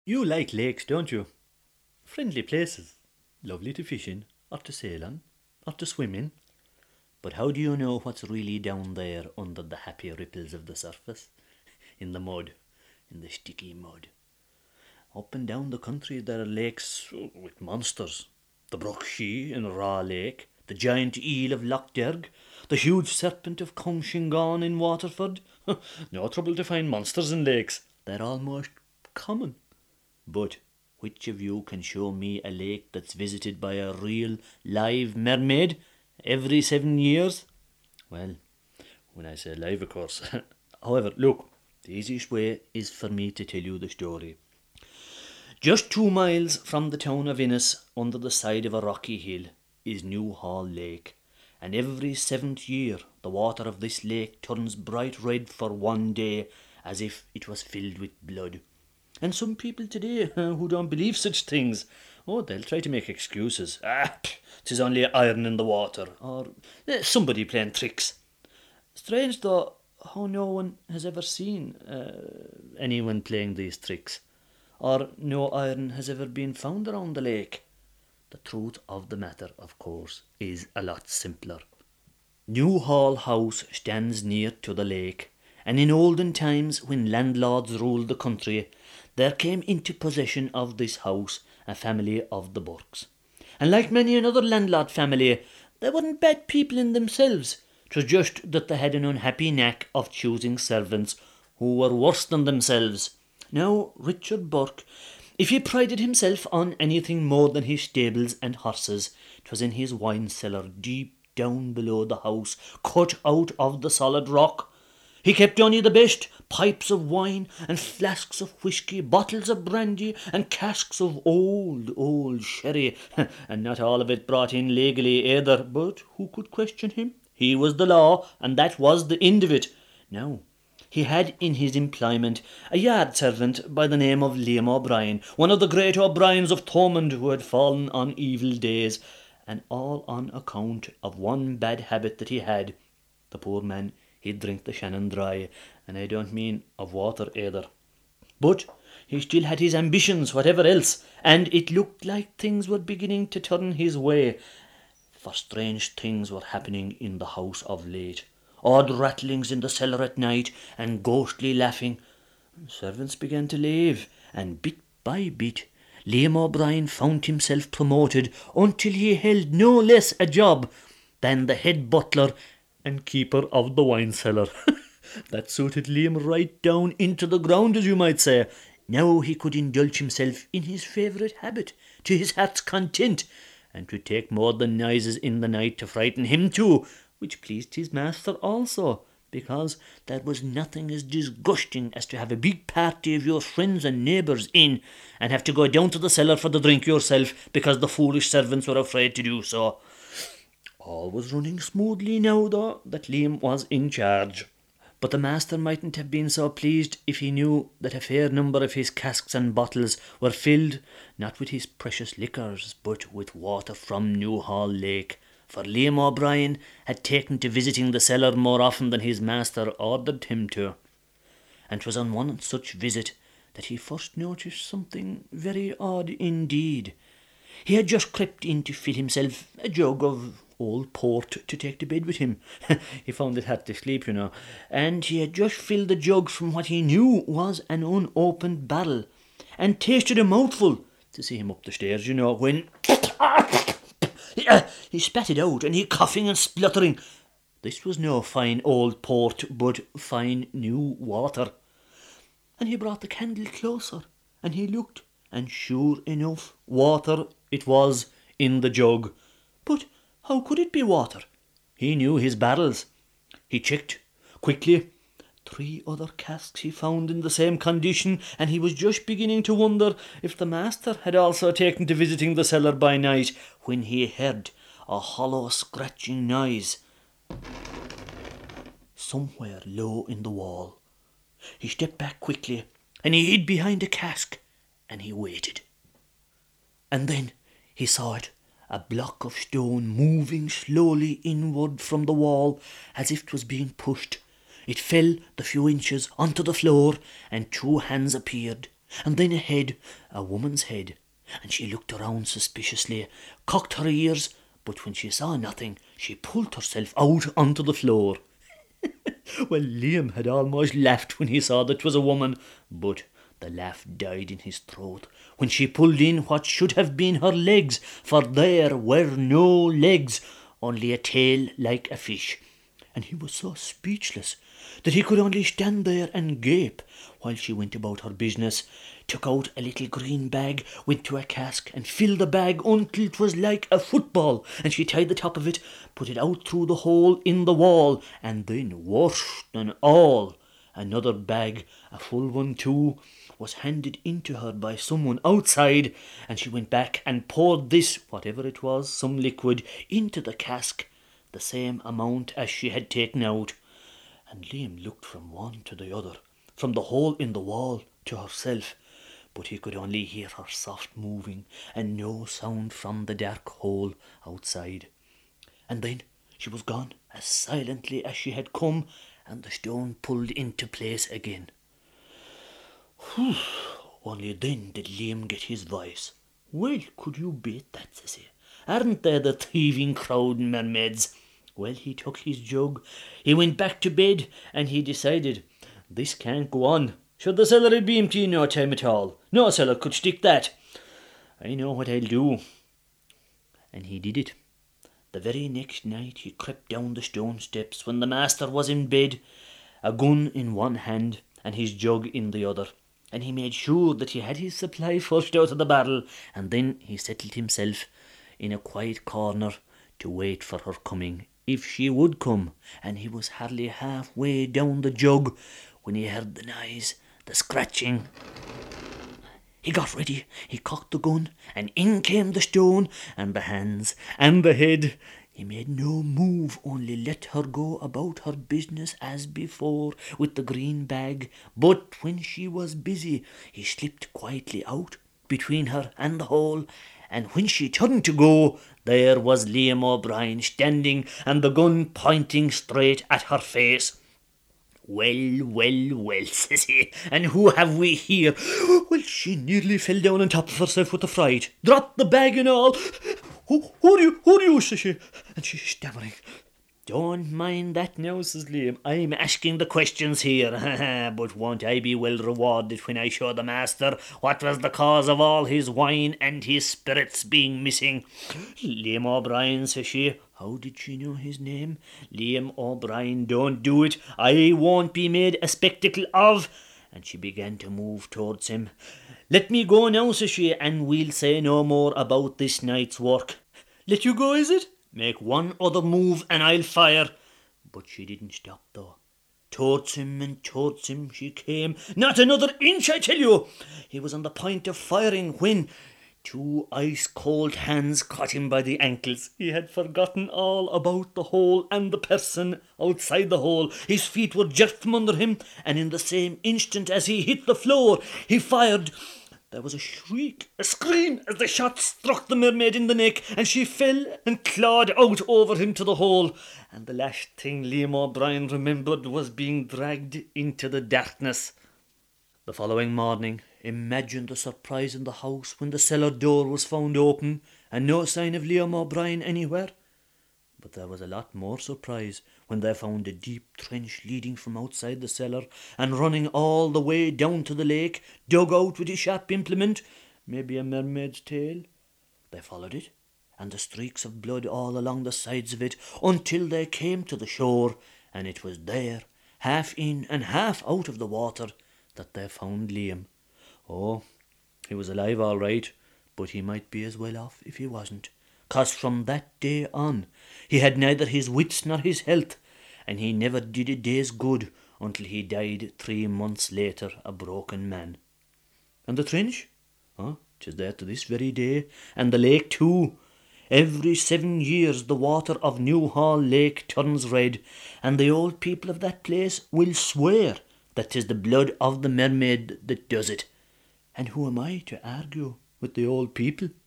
You like lakes, don't you? Friendly places, lovely to fish in, or to sail on, or to swim in. But how do you know what's really down there under the happy ripples of the surface? In the mud, in the sticky mud. Up and down the country there are lakes with monsters. The Broch Shee in Raw Lake, the giant eel of Loch Derg, the huge serpent of Cumshingon in Waterford. No trouble to find monsters in lakes. They're almost common. But which of you can show me a lake that's visited by a real live mermaid every 7 years? Well, when I say live, of course. However, look, the easiest way is for me to tell you the story. Just 2 miles from the town of Innis, under the side of a rocky hill, is Newhall Lake, and every 7th year the water of this lake turns bright red for one day, as if it was filled with blood. And some people today who don't believe such things, they'll try to make excuses. 'Tis only iron in the water, or somebody playing tricks. Strange though, how no one has ever seen anyone playing these tricks, or no iron has ever been found around the lake. The truth of the matter, of course, is a lot simpler. Newhall House stands near to the lake, and in olden times, when landlords ruled the country, there came into possession of this house a family of the Burkes. And like many another landlord family, they weren't bad people in themselves. 'Twas just that they had an unhappy knack of choosing servants who were worse than themselves. Now, Richard Burke, if he prided himself on anything more than his stables and horses, 'twas in his wine cellar deep down below the house, cut out of the solid rock. He kept only the best pipes of wine and flasks of whisky, bottles of brandy and casks of old sherry, and not all of it brought in legally either. But who could question him? He was the law, and that was the end of it. Now, he had in his employment a yard servant by the name of Liam O'Brien, one of the great O'Briens of Thomond who had fallen on evil days, and all on account of one bad habit that he had. The poor man, he'd drink the Shannon dry, and I don't mean of water either. But he still had his ambitions, whatever else, and it looked like things were beginning to turn his way, for strange things were happening in the house of late. Odd rattlings in the cellar at night, and ghostly laughing. Servants began to leave, and bit by bit Liam O'Brien found himself promoted until he held no less a job than the head butler and keeper of the wine cellar. That suited Liam right down into the ground, as you might say. Now he could indulge himself in his favourite habit, to his heart's content, and to take more than noises in the night to frighten him too, which pleased his master also, because there was nothing as disgusting as to have a big party of your friends and neighbours in, and have to go down to the cellar for the drink yourself, because the foolish servants were afraid to do so. All was running smoothly now, though, that Liam was in charge. But the master mightn't have been so pleased if he knew that a fair number of his casks and bottles were filled, not with his precious liquors, but with water from Newhall Lake, for Liam O'Brien had taken to visiting the cellar more often than his master ordered him to. And 'twas on one such visit that he first noticed something very odd indeed. He had just crept in to fill himself a jug of old port to take to bed with him. He found it hard to sleep, and he had just filled the jug from what he knew was an unopened barrel, and tasted a mouthful to see him up the stairs, when he spat it out, and he coughing and spluttering. This was no fine old port, but fine new water. And he brought the candle closer, and he looked, and sure enough, water it was in the jug. But how could it be water? He knew his barrels. He checked quickly. 3 other casks he found in the same condition, and he was just beginning to wonder if the master had also taken to visiting the cellar by night, when he heard a hollow scratching noise somewhere low in the wall. He stepped back quickly, and he hid behind a cask, and he waited. And then he saw it, a block of stone moving slowly inward from the wall, as if 'twas being pushed. It fell the few inches onto the floor, and 2 hands appeared. and then a head, a woman's head, and she looked around suspiciously, cocked her ears, but when she saw nothing, she pulled herself out onto the floor. Well, Liam had almost laughed when he saw that 'twas a woman, but the laugh died in his throat when she pulled in what should have been her legs, for there were no legs, only a tail like a fish. And he was so speechless that he could only stand there and gape while she went about her business, took out a little green bag, went to a cask and filled the bag until 'twas like a football, and she tied the top of it, put it out through the hole in the wall, and then worse than all, another bag, a full one too, was handed into her by someone outside, and she went back and poured this, whatever it was, some liquid, into the cask, the same amount as she had taken out. And Liam looked from one to the other, from the hole in the wall to herself, but he could only hear her soft moving and no sound from the dark hole outside. And then she was gone as silently as she had come, and the stone pulled into place again. Whew. Only then did Liam get his voice. "Well, could you beat that, says he? Aren't they the thieving crowd, mermaids?" Well, he took his jug, he went back to bed, and he decided, this can't go on. Should the cellar be empty in no time at all? No cellar could stick that. I know what I'll do. And he did it. The very next night he crept down the stone steps when the master was in bed, a gun in one hand and his jug in the other, and he made sure that he had his supply flushed out of the barrel, and then he settled himself in a quiet corner to wait for her coming, if she would come, and he was hardly halfway down the jug when he heard the noise, the scratching. He got ready, he cocked the gun, and in came the stone, and the hands, and the head. He made no move, only let her go about her business as before with the green bag. But when she was busy, he slipped quietly out between her and the hole, and when she turned to go, there was Liam O'Brien standing, and the gun pointing straight at her face. "Well, well, well," says he, "and who have we here?" Well, she nearly fell down on top of herself with the fright. "Dropped the bag and all. Who are you, says she, and she's stammering. "Don't mind that now," says Liam. "I'm asking the questions here. But won't I be well rewarded when I show the master what was the cause of all his wine and his spirits being missing?" "Liam O'Brien," says she. How did she know his name? "Liam O'Brien, don't do it. I won't be made a spectacle of." And she began to move towards him. "Let me go now," says she, "and we'll say no more about this night's work." "Let you go, is it?" "Make one other move and I'll fire." But she didn't stop though. Towards him and towards him she came. Not another inch, I tell you. He was on the point of firing when two ice-cold hands caught him by the ankles. He had forgotten all about the hole and the person outside the hole. His feet were jerked from under him, and in the same instant as he hit the floor, he fired. There was a shriek, a scream, as the shot struck the mermaid in the neck, and she fell and clawed out over him to the hole. And the last thing Liam O'Brien remembered was being dragged into the darkness. The following morning, imagine the surprise in the house when the cellar door was found open and no sign of Liam O'Brien anywhere. But there was a lot more surprise when they found a deep trench leading from outside the cellar and running all the way down to the lake, dug out with a sharp implement, maybe a mermaid's tail. They followed it, and the streaks of blood all along the sides of it, until they came to the shore, and it was there, half in and half out of the water, that they found Liam. Oh, he was alive all right, but he might be as well off if he wasn't. 'Cause from that day on, he had neither his wits nor his health, and he never did a day's good until he died 3 months later, a broken man. And the trench? Oh, 'tis there to this very day, and the lake too. Every 7 years the water of Newhall Lake turns red, and the old people of that place will swear that 'tis the blood of the mermaid that does it. And who am I to argue with the old people?